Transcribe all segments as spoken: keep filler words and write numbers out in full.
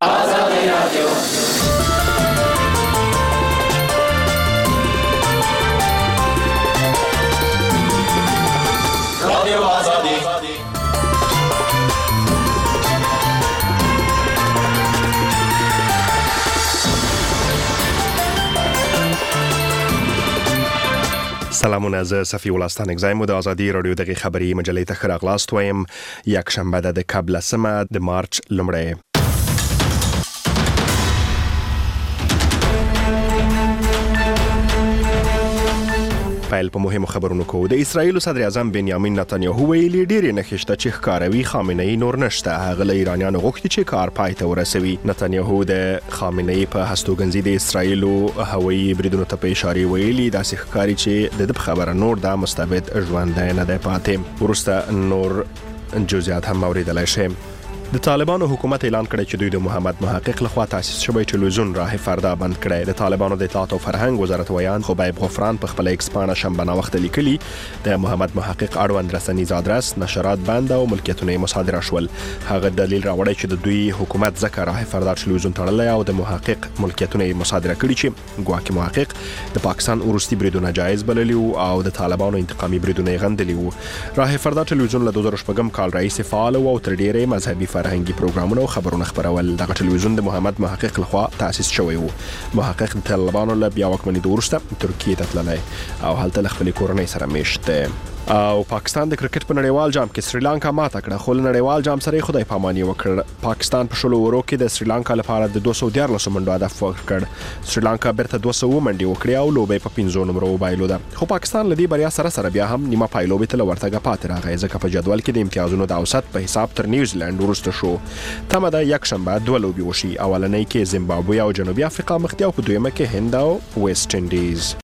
آزادی رادیو رادیو آزادی سلامونه، زه صفی ولستان اگزایم د آزادی رادیو دغه خبری مجلې ته خراغلاست وایم. یک شنبه د قبل سمه د مارچ لمړی. پیل په مهمو خبرونو کو. د اسرایل صدر اعظم بنیامین نتانیاهو ویلي ډېر نه خشته چې ښکاروي خامنه ای نور نشته. هغه له ایرانیانو غوښتي چې کار پای ته ورسوي. نتانیاهو د خامنه ای په هستوګنځي د اسرایل هوایي بریدونو ته په اشاره ویلي داسې ښکاري چې د خبره نور د مستبد ژوند نه دی پاتې. ورسته نور جزئیات هم اوریدلای شي. د طالبانو حکومت اعلان کړی چې دوی د محمد محقق لخوا تاسیس شوی ټلویزیون راه فردا بند کړی. د طالبانو د اطلاعات او فرهنګ وزارت ویان خبیب غفران په خپل ایکس پاڼه شنبه وخت لیکلي د محمد محقق اړوند رسنیز آدرس نشرات بند او ملکیتونه مصادره شول. هغه دلیل راوړی چې د دوی حکومت ځکه راه فردا ټلویزیون تړلی او د محقق ملکیتونه مصادره کړي چې ګواکې محقق د پاکستان وروستي بریدونه جایز بللي او د طالبانو انتقامي بریدونه غندلي وو. راه فردا ټلویزیون له دوه زره شپږم کال راهیسې فعال او تر ډیره مذهبي فرهنګي پروګرامونه او خبرونه خبرول. دغه ټلویزیون د محمد محقق لخوا تاسیس شوی وو. محقق د طالبانو له بیا واکمنۍ وروسته ترکیه ته تللی او هلته له خپلې کورنۍ سره میشت دی. او پاکستان د کرکټ په نړیوال جام کې سریلانکا ماته کړه، خو نړیوال جام سره خدای پاماني وکړ. پاکستان په شلو ورو کې د سریلانکا لپاره د دوه سوه دیارلس منډو هدف ورکړ. سریلانکا بیرته دوه سوه منډې وکړې او لوبې په پنځو نمرو وبایلوده. خو پاکستان له دې بریا سره سره بیا هم نیمه پای لوبې ته ورتګه پاتې راغی، ځکه په جدول کې د امتیازونو د اوسط په حساب تر نیوزیلند وروسته شو. تمه ده یک شنبه دوه لوبې وشي. اولنۍ کې زیمبابوې او جنوبي افریقا مخ دي او په دویمه کې هند او ویسټ انډیز.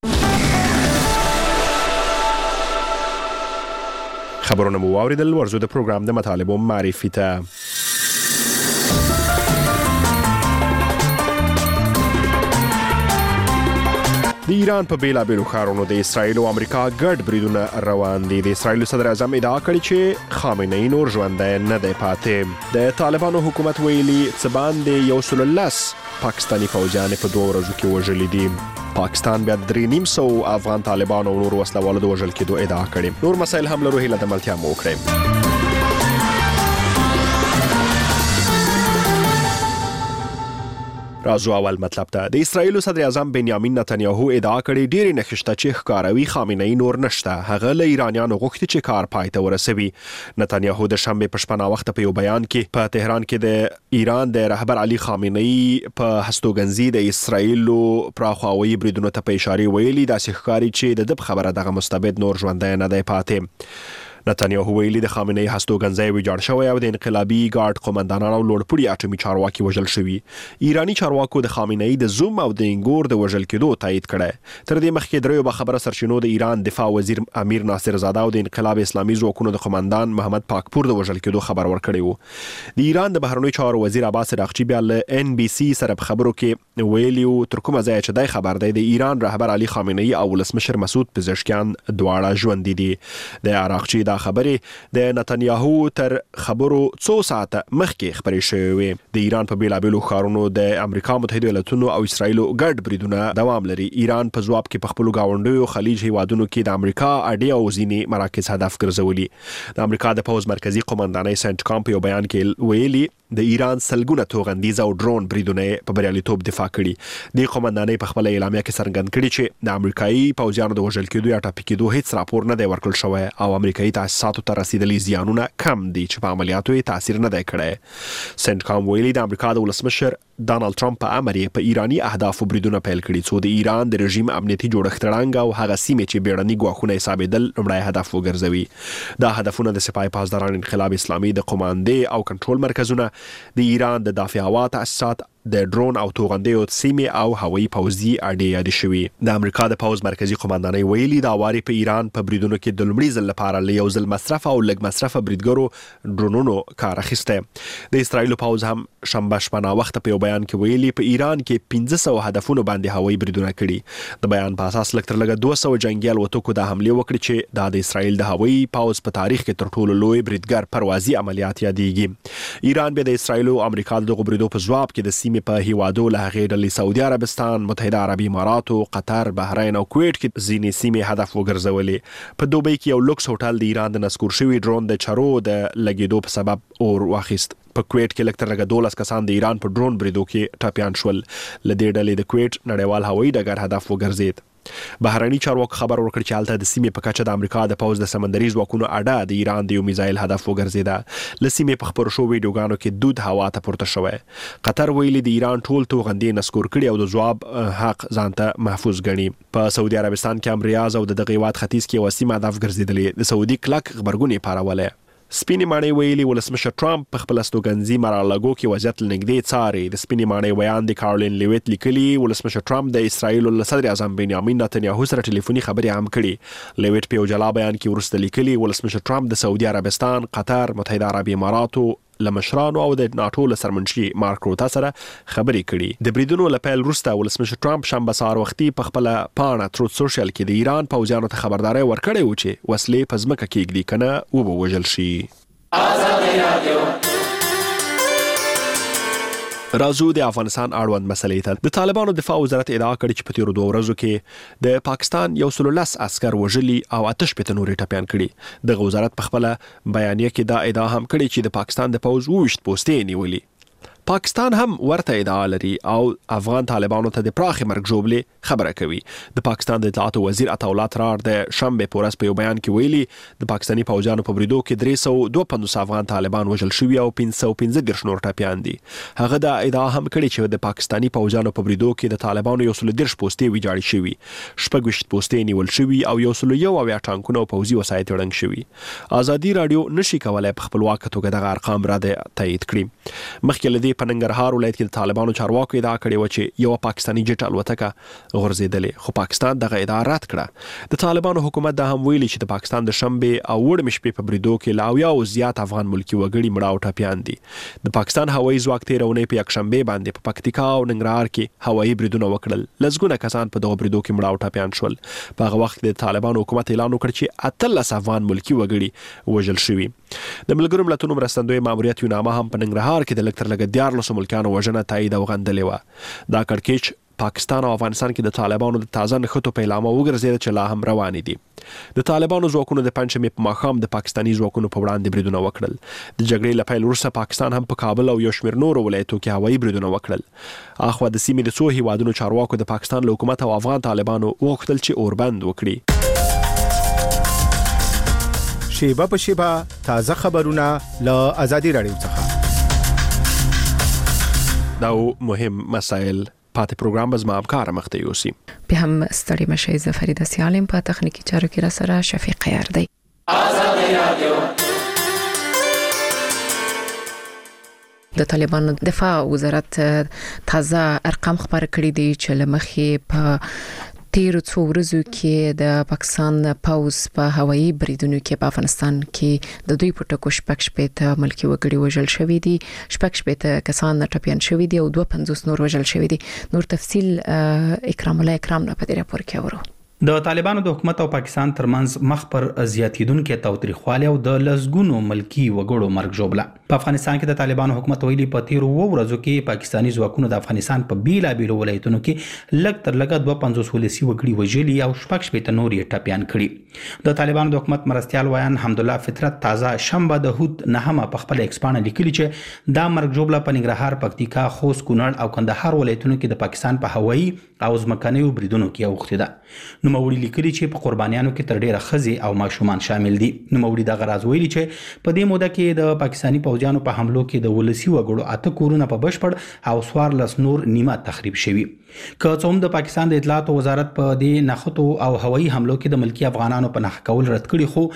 خبرونه مو واوریدل. ورزو د پروګرام د مطالبو معرفي ته. د ایران په بیلابیلو ښارونو د اسرایل او امریکا ګډ بریدونه روان دي. د اسرایل صدر اعظم ادعا کړې چې خامنه ای نور ژوندی نه دی پاتې. د طالبانو حکومت ویلي څه باندې یو سل لس پاکستاني فوجیان په دوه ورځو کې وژلي دي. پاکستان بیا درې نیم سو افغان طالبانو او نور وسلوالو د وژل کېدو ادعا کړې. نور مسایل هم لرو، هیله د ملتیا مو وکړئ. راځو اول مطلب ته. د اسرایل صدر اعظم بنیامین نتانیاهو ادعا کړې ډېر نه خشته چې ښکاروي خامنه ای نور نشته. هغه له ایرانیانو غوښتي چې کار پای ته ورسوي. نتانیاهو د شنبه په شپه وخت په یو بیان کې په تهران کې د ایران د رهبر علي خامنه ای په هستوګنځي د اسرایل پراخوي بریدونو ته په اشاره ویلي داسې ښکاري چې د خبره دغه مستبد نور ژوندی نه دی پاتې. نتانیاهو ویلي د خامنه ای هستوګنځی ویجاړ شوی او د انقلابي ګارد قومندانان او لوړپوړي اټومي چارواکي وژل شوي. ایرانی چارواکو د خامنه ای د زوم او د انګور د وژل کېدو تایید کړی. تر دې مخکې دریو به خبره سرچینو د ایران دفاع وزیر امیر ناصر زاده او د انقلاب اسلامي ځواکونو د قومندان محمد پاکپور د وژل کېدو خبر ورکړی وو. د ایران د بهرنیو چارو وزیر عباس راغچی بیا له ان بي سي سره په خبرو کې ویلي وو تر کومه ځایه چې دای خبر دی د ایران رهبر علي خامنه ای او ولسمشر مسعود پزشکیان دواړه ژوندي دي. د راغچی دا خبرې د نتانیاهو تر خبرو څو ساعته مخکې خبرې شوې وې. د ایران په بیلابیلو ښارونو د امریکا متحده ایالاتونو او اسرایل ګډ بریدونه دوام لري. ایران په ځواب کې په خپلو گاونډیو خلیج هیوادونو کې د امریکا اډې او ځینې مراکز هدف ګرځولي. د امریکا د پوز مرکزی قومندانۍ سنټ کام په یو بیان کې ویلي د ایران سلګونه توغندیز او ډرون بریدونه په بریالیتوب دفاع کړي. د قومندانۍ په خپل اعلامیه کې څرګند کړي چې د امریکایي پوځیانو د وژل کېدو یا ټپي کېدو هیڅ راپور نه دی ورکړل شوی او امریکایي تاسیساتو ته رسیدلي زیانونه کم دي چې په عملیاتو یې تاثیر نه دی کړی. سنټ کام ویلي د امریکا د ولسمشر ډانلډ ټرمپ په امر یې په ایرانی اهدافو بریدونه پیل کړي څو د ایران د رژیم امنیتي جوړښت ړنګ او هغه سیمې چې بیړني ګواښونه حسابېدل لومړی هدف وګرځوي. دا هدفونه د سپاه پاسداران انقلاب اسلامي د قوماندې او کنټرول مرکزونه، د ایران د دافع هوا تاسیسات، د ډرون او توغندیو سیمې او هوایي پوځي اډې یاد شوي. د امریکا د پوځ مرکزی قومندانۍ ویلي دا واري په ایران په بریدونو کې د لومړي ځل لپاره له یو ځل مصرف او لږ مصرف بریدګرو ډرونونو کار اخیسته. د اسرایل پوځ هم شنبه شپه نا وخت په یو بیان کې ویلي په ایران کې پنځه سوه هدفونو باندې هوایي بریدونه کړي. د بیان په اساس لکه تر لږه دوه سوه جنگي الوتکو د حمله وکړي چې دا د اسرایل د هوایي پوځ په تاریخ کې تر ټولو لوی بریدګر پروازي عملیات یادېږي. ایران به د اسرایل او امریکا د بریدو په ځواب کې د سیمې په هیوادو له هغې ډلې سعودي عربستان، متحده عربي اماراتو، قطر، بحرین او کویټ کې ځینې سیمې هدف وګرځولې. په دوبۍ کې یو لوکس هوټل د ایران د نسکور شوي ډرون د چرو د لګیدو په سبب اور واخیست. په کویټ کې لکه تر لږه دولس کسان د ایران په ډرون بریدو کې ټپیان شول. له دې ډلې د کویټ نړیوال هوایي ډګر هدف وګرځید. بهرني چارواکو خبر ورکړ چې هلته د سیمې په کچه د امریکا د پوځ د سمندري ځواکونو اډه د ایران د یو میزایل هدف وګرځیده. له سیمې په خپرو شوو ویډیوګانو کې دود هوا ته پورته شوی. قطر ویلي د ایران ټول توغندي نسکور کړي او د ځواب حق ځانته محفوظ ګڼي. په سعودي عربستان کې هم ریاض او د دغه هیواد ختیځ کې یوه سیمه هدف ګرځېدلې. د سعودي کلک غبرګون یې پارولی. سپینې ماڼۍ ویلي ولسمشر ټرمپ په خپل استوګنځي مرالاګو کې وضعیت له نږدې څاري. د سپینې ماڼۍ بیان د کارولین لیویت لیکلي ولسمشر ټرمپ د اسرایل له صدر اعظم بنیامین نتنیاهو سره ټلیفوني خبرې هم کړي. لیویت په یو جلا بیان کې وروسته لیکلي ولسمشر ټرمپ د سعودي عربستان، قطر، متحده عربي اماراتو له مشرانو او د ناټو له سرمنشي مارک روتا سره خبرې کړي. د بریدونو له پیل وروسته ولسمشر ټرمپ شنبه سهار وختي په خپل پاڼه تروت سوشل کې د ایران پوځیانو ته خبرداري ورکړې و چې وسلې په ځمکه کېږدي کنه وبوژل شي. راځو د افغانستان اړوند مسلې ته. د طالبانو دفاع وزارت ادعا کړې چې په تیرو دوه ورځو کې د پاکستان یو سل لس عسكر وژلي او آتش پته نورې ټپیان کړي. د وزارت په خپل بیانیه کې دا ادعا هم کړې چې د پاکستان د پوځ وویشت پوستې نیولي. پاکستان هم ورته ادعا لري او افغان طالبانو ته د پراخ مرګ جوړلې خبره کوي. د پاکستان د اطلاعات وزیر عطاءالله ترار د شنبه پورس په یو بیان کې ویلي د پاکستاني پوځیانو په بریدو کې درې سوه دوه پنځوس افغان طالبان وژل شوي او پنځه سوه پنځه دېرش نور ټپیان دي. هغه دا ادعا هم کړې چې د پاکستاني پوځیانو په بریدو کې د طالبانو یو سل دېرش پوستې ویجاړې شوي، شپږ ویشت پوستې نیول شوي او یو سل یو اویا ټانکونه او پوځي وسایط ړنګ شوي. ازادي رادیو نشي کولای په خپلواک توګه دغه ارقام را تایید کړي. مخکې له دې په ننګرهار ولایت کې د طالبانو چارواکو ادعا کړې و چې یو پاکستاني جټ الوتکه غورځېدلې، خو پاکستان دغه ادعا رد کړه. د طالبانو حکومت دا هم ویلي چې د پاکستان د شنبه او وړمې شپې په بریدو کې لا اویاو زیات افغان ملکي وګړي مړه او ټپیان دي. د پاکستان هوایي ځواک تېره اونۍ په یکشنبه باندې په پکتیکا او ننګرهار کې هوایي بریدونه وکړل. لسګونه کسان په دغه بریدو کې مړه او ټپیان شول. په هغه وخت د طالبانو حکومت اعلان وکړ چې اتلس افغان ملکي وګړي وژل شوي. د ملګرو ملتونو مرستندوی ماموریت یونامه هم په ننګرهار کې د لږ تر لږه دیارلسو ملکیانو وژنه تایید او غندلې وه. دا کړکېچ پاکستان او افغانستان کې د طالبانو د تازه نښتو په اعلامه وګرځېده چې لا هم روانې دي. د طالبانو ځواکونو د پنجشنبې په ماښام د پاکستاني ځواکونو په وړاندې بریدونه وکړل. د جګړې له پیل وروسته پاکستان هم په کابل او یو شمېر نورو ولایتو کې هوایي بریدونه وکړل. اخوا د سیمې د څو هیوادونو چارواکو د پاکستان له حکومت او افغان طالبانو وغوښتل چې اوربند وکړي. شیبه په شیبه تازه خبرونه له آزادي رادیو څخه. دا مهم مسائل پاتې پروګرام به زما همکاره مخته یوسي. بیا هم ستړي مشئ. زه فریده سیالم په تخنیکي چارو کې را سره شفیق خیر دی. آزادي رادیو. د طالبانو دفاع وزارت تازه ارقام خبر کړي دي چې لمخې په تیرو څو ورځو کې د پاکستان پوځ په هوایي بریدونو کې په افغانستان کې د دوی په ټکو شپږ شپېته ملکي وګړي وژل شوي دي، شپږ شپېته کسان ټپیان شوي دي او دوه پنځوس نور وژل شوي دي. نور تفصیل اکرام الله اکرام نه په دې راپور کې اورو. د طالبانو د حکومت او پاکستان ترمنځ مخ پر زیاتیدونکو تاوتریخوالی او د لزګونو ملکی وګړو مرګ جوړه. په افغانستان کې د طالبانو حکومت ویلي په تیرو ورځو کې پاکستاني ځواکونو د افغانستان په بیلابیلو ولایتونو کې لږ تر لږه دوه پنځوس ولسي وګړي وژلي او شپږ شپېته نور یې ټپیان کړي. د طالبانو د حکومت مرستیال ویان حمدالله فطرت تازه شنبه د هود نهمه په خپل ایکس باندې لیکلي چې دا مرګ جوړه په ننګرهار، پکتیکا، خوست، کونړ او کندهار ولایتونو کې د پاکستان په هوایي او ځمکنیو بریدونو کې اوښتې ده. نوموړي لیکلي چې په قربانیانو کې تر ډیره ښځې او ماشومان شامل دي. نوموړي دغه راز ویلي چې په دې موده کې د پاکستاني پوځیانو په حملو کې د ولسي وګړو اته کورونه په بشپړ او څوارلس نور نیمه تخریب شوي. که څه هم د پاکستان د اطلاعات وزارت په دې نښتو او هوایي حملو کې د ملکي افغانانو په نښه کول رد کړي، خو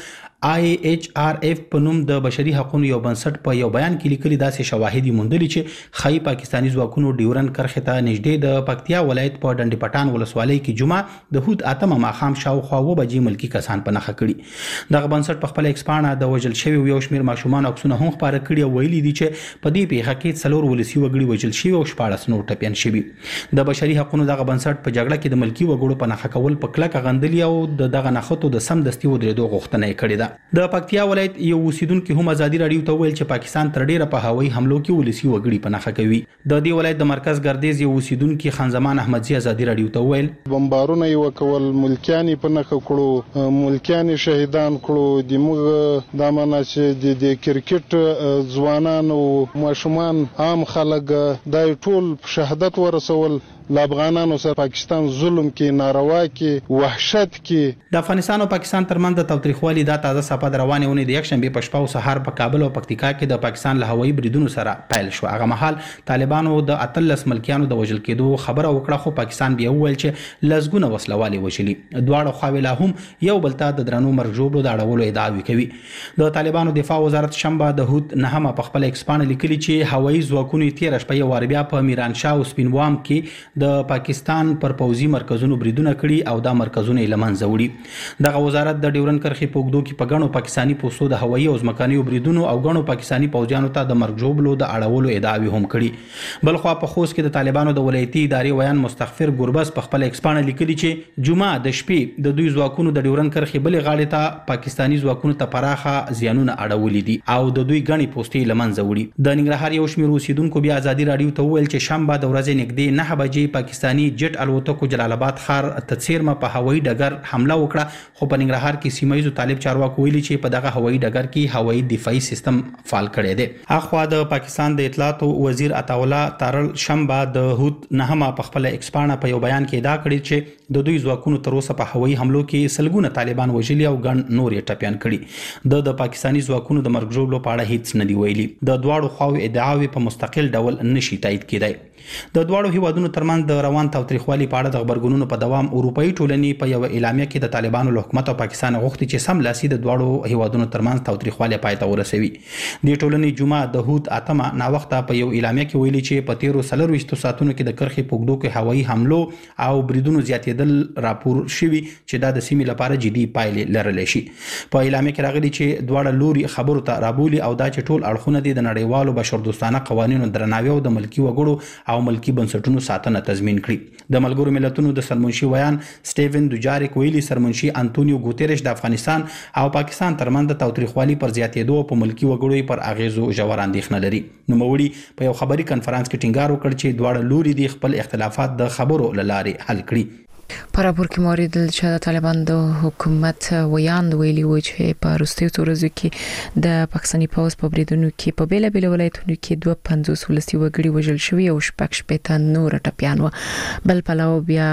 آی ایچ آر اف په نوم د بشري حقوقو یو بنسټ په یو بیان کې لیکلي داسې شواهد موندلي چې خای پاکستاني ځواکونو ډیورن کرښې ته نږدې د پکتیا ولایت په ډنډ پټان ولسوالۍ کې جمعه د هوت اتمه ماښام شاوخوا و بجې ملکی کسان په نخښه کړي. دغه بنسټ په خپل ایکسپانه د وژل شوی یو شمېر ماشومان عکسونه هم خپاره کړي او ویلي دي چې په دې پیښه کې څلور ولسی وګړي وژل شوي او شپاړس نور ټپیان شوي. د بشري حقوقو دغه بنسټ په جګړه کې د ملکی وګړو په نخښه کول په کلکه غندلي او دغه نخښتو د سم دستي ودرېدو غوښتنه یې کړې ده. د پکتیا ولایت یو اوسیدونکو هم ازادي راډیو ته ویل چې پاکستان تر ډیره په هوایي حملو کې ولسی وګړي په نخښه کوي. د دې ولایت د مرکز ګردیز یو اوسیدونکو خان زمان احمدزي ازادي راډیو ته ویل بمبارونه یو کول ملکیانی په نخښه کړو ملکیانی شهیدان کړو د موږ د امانه چې د کرکټ ځوانان او ماشومان عام خلک دای ټول شهادت ورسول ل افغانانو سره پاکستان ظلم کې ناروا کې وحشت کې د افغانستان او پاکستان ترمنځ د تاوتریخوالي د تازه صفه د روانې ونې د یک شنبه په شپه او سهار په کابل او پکتیکا کې د پاکستان له هوایي بریدونو سره پیل شو. هغه مهال طالبانو د اتلس ملکیانو د وژل کېدو خبره وکړه خو پاکستان بیا وویل چې لزګونه وسلوالي وشلي. دواړه خواوې لا هم یو بل ته د درنو مرګ ژوبلو د اړولو ادعاوې کوي. د طالبانو دفاع وزارت شنبه د هوت نهمه په خپل ایکسپان لیکلي چې هوایي ځواکونو تیر شپه یو بیا په میرانشاه او سپینوام کې د پاکستان پر پوځي مرکزونو بریدونه کړي او دا مرکزونه لمنځه وړي. دغه وزارت د ډیورن کرښې په اوږدو کې په ګڼو پاکستاني پوستو د هوایي او ځمکنیو بریدونو او ګڼو پاکستاني پوځیانو ته د مرګ ژوبلو د اړولو ادعاوې هم کړي. بل خو په خوست کې د طالبانو د ولایتي ادارې ویان مستغفر ګربز په خپل ایکسپان لیکلي چې جمعه د شپې د دوی ځواکونو د ډیورن کرښې بلې غاړې ته پاکستاني ځواکونو ته پراخه زیانونه اړولي دي او د دوی ګڼې پوستې لمنځه وړي. د ننګرهار یو شمېر اوسیدونکو بیا ازادي راډیو ته وویل چې شنبه د ورځې نږدې نه بجې پاکستاني جټ الوتکو جلال آباد ښار ته څیرمه په هوایي ډګر حمله وکړه خو په ننګرهار کې سیمه ییزو طالب چارواکو ویلي چې په دغه هوایي ډګر کې هوایي دفاعي سیستم فعال کړی دی. اخوا د پاکستان د اطلاعاتو وزیر عطاالله تارل شنبه د هوت نهمه په خپل ایکسپانه په یو بیان کې ادعا کړې چې د دوی ځواکونو تر اوسه په هوایي حملو کې سلګونه طالبان وژلي او ګڼ نور یې ټپیان کړي. د د پاکستاني ځواکونو د مرګ ژوبلو په اړه هیڅ نه دی ویلي. د دواړو خواو ادعاوې په مستقل ډول نشي تایید کېدای. د دواړو هیوادونو ترمنځ د روان تاوتریخوالي په اړه د خبرګونونو په دوام اروپאי ټولنې په یو اعلامیه کې د طالبانو له حکومت او پاکستان غوښتي چې سم لاسي د دواړو هیوادونو ترمنځ تاوتریخوالي پای ته ورسوي. د ټولنې جمعه د هوت اتمه نا وخت په یو اعلامیه کې ویلي چې په تیرو څلور ویشتو ساعتونو کې د کرښې په اوږدو کې هوایي حملو او بریدونو زیاتېدل راپور شوي چې دا د سیمې لپاره جدي پایلې لرلی شي. په اعلامیه کې راغلي چې دواړه لوري خبرو ته رابولي او دا چې ټول اړخونه دي د نړیوالو بشردوستانه قوانینو درناوی او د ملکی وګړو او ملکی بنسټونو ساتنه تضمین کړي. د ملګرو ملتونو د سرمنشي ویان سټیون دوجاریک ویلي سرمنشي انټونیو ګوتيريش د افغانستان او پاکستان ترمنځ د تاوتریخوالي پر زیاتېدو په ملکی وګړو پر اغیزو ژور اندېښنه لري. نوموړي په یو خبري کانفرنس کې ټینګار وکړ چې دواړه لوري د خپل اختلافات د خبرو لارې حل کړي. په راپور کې موریدل چې د طالبان د حکومت ویاند ویلي و چې په وروستیو ورځو کې د پاکستاني پوځ په بریدونو کې په بیل بیل ولایتونو کې دوه پنځوس ولسی وګړي وژل شوي او شپږ شپېته نور ټپیان و. بل پلو بیا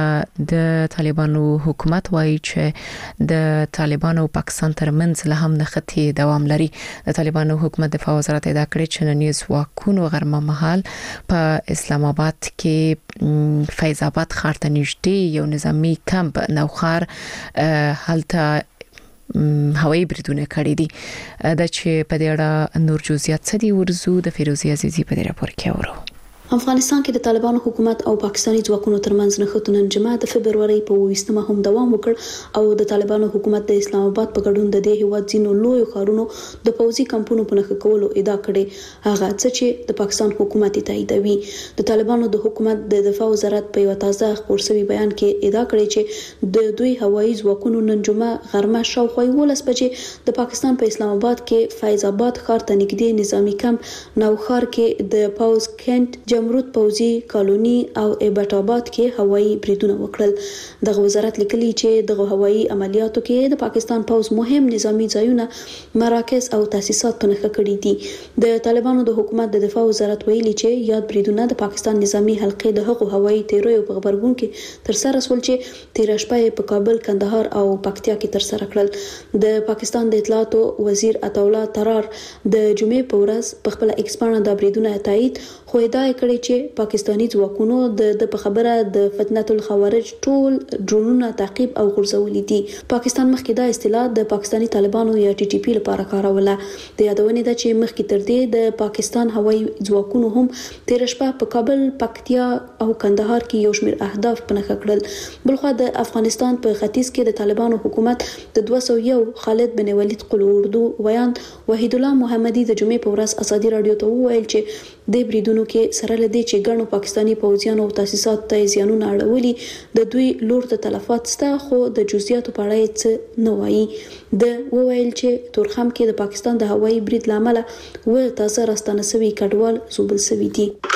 د طالبانو حکومت وایي چې د طالبانو او پاکستان ترمنځ له هم نښتې دوام لري. د طالبانو حکومت دفاع وزارت ادعا کړې چې نن ځواکونو غرمه مهال په اسلام آباد کې فیض آباد ښار ته نږدې یو نظامي کمپ نوخار هلته هوایي بریدونه کړي دي. دا چې په دې اړه نور جزئیات څه دي ورزو د فیروزي عزیزي په دې راپور کې اورو. افغانستان کې د طالبانو حکومت او پاکستاني ځواکونو ترمنځ نښتونه جمعه د فبرवरी په اووه هم دوام وکړ او د طالبانو حکومت د اسلام آباد په ګډون د دې هیواد ځینو لوی ښارونو د پوځي کمپونو په نښه کولو ادعا کړې. هغه څه چې د پاکستان حکومت تاییدوي. د طالبانو د حکومت د دفاع وزارت په یو تازه خبر شوی بیان کې ادعا کړې چې د دوی هوایي ځواکونو نن جمعه غرمه شاوخوا ولس بجې د پاکستان په اسلام آباد کې فیض آباد ښار ته نږدې نظامی کمپ نوخار کې د پوز کینټ جمرود پوځي کالونی او ایبټ آباد کې هوایي بریدونه وکړل. دغه وزارت لیکلي چې دغه هوایي عملیاتو کې د پاکستان پوز مهم نظامی ځایونه مراکز او تاسیسات په نښه کړي دي. د طالبانو د حکومت د دفاع وزارت ویلي چې یاد بریدونه د پاکستان نظامی حلقې د هغو هوایي تیروي په خبرګون کې تر سره سول چې تیر شپه په کابل، کندهار او پکتیا کې تر سره کړل. د پاکستان د اطلاعاتو وزیر عطاالله ترار د جمعې په ورځ په خپل ایکسپانه د بریدونه تایید خو ادعا کړې چې پاکستانی ځواکونو د په خبره د فتنه الخوارج ټول ډرونونه تعقیب او غورځولي دي. پاکستان مخکې دا اصطلاح د پاکستانی طالبانو یا ټي ټي پی لپاره کاروله. د یادونې ده چې مخکې تر دې د پاکستان هوایي ځواکونو هم تیر شپه په کابل، پکتیا او کندهار کې یو شمېر اهداف په نښه کړل. بلخوا د افغانستان په ختیځ کې د طالبانو حکومت د دوه سوه یو خالد بن ولید قل اردو ویان وحید الله محمدي د جمعې په ورځ ازادي رادیو ته وویل چې د بریدونو کې سره لدی چې ګڼو پاکستانی پوځیانو او تاسیسات ته زیانونه اړولي د دوی لور ته تلفات ستا خو د جزئیاتو په اړه څه نه وایي. د وویل چې تورخم کې د پاکستان د هوایي برید لامل و تاسو راستانه سوي کډوال زوبل سوي دي.